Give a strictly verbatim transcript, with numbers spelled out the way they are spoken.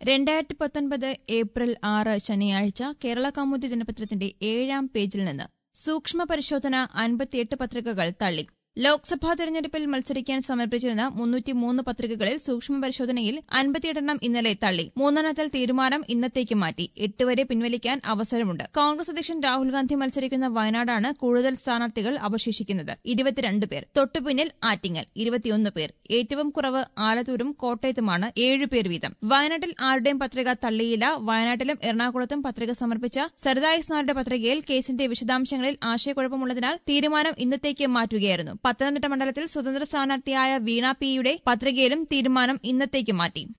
രണ്ടായിരത്തി പത്തൊൻപത് ഏപ്രിൽ ആറ് ശനിയാഴ്ച കേരള കൗമുദി ദിനപത്രത്തിന്റെ ഏഴാം പേജിൽ നിന്ന് സൂക്ഷ്മ പരിശോധന അൻപത്തിയെട്ട് പത്രികകൾ തള്ളി. ലോക്സഭാ തെരഞ്ഞെടുപ്പിൽ മത്സരിക്കാൻ സമർപ്പിച്ചിരുന്ന മുന്നൂറ്റിമൂന്ന് പത്രികകളിൽ സൂക്ഷ്മ പരിശോധനയിൽ അൻപത്തിയെട്ടെണ്ണം ഇന്നലെ തള്ളി. മൂന്നെണ്ണത്തിൽ തീരുമാനം ഇന്നത്തേക്ക് മാറ്റി. എട്ട് വരെ പിൻവലിക്കാൻ അവസരമുണ്ട്. കോൺഗ്രസ് അധ്യക്ഷൻ രാഹുൽ ഗാന്ധി മത്സരിക്കുന്ന വയനാടാണ് കൂടുതൽ സ്ഥാനാർത്ഥികൾ അവശേഷിക്കുന്നത്. ഇരുപത്തിരണ്ട് പേർ. തൊട്ടുപിന്നിൽ ആറ്റിങ്ങൽ ഇരുപത്തിയൊന്ന് പേർ. ഏറ്റവും കുറവ് ആലത്തൂരും കോട്ടയത്തുമാണ് ഏഴ് പേർ വീതം. വയനാട്ടിൽ ആരുടെയും പത്രിക തള്ളിയില്ല. വയനാട്ടിലും എറണാകുളത്തും പത്രിക സമർപ്പിച്ച സരിതായിസ്നാരുടെ പത്രികയിൽ കേസിന്റെ വിശദാംശങ്ങളിൽ ആശയക്കുഴപ്പമുള്ളതിനാൽ തീരുമാനം ഇന്നത്തേക്ക് മാറ്റുകയായിരുന്നു. പത്തനംതിട്ട മണ്ഡലത്തിൽ സ്വതന്ത്ര സ്ഥാനാർത്ഥിയായ വീണ പിയുടെ പത്രികയിലും തീരുമാനം ഇന്നത്തേക്ക് മാറ്റി.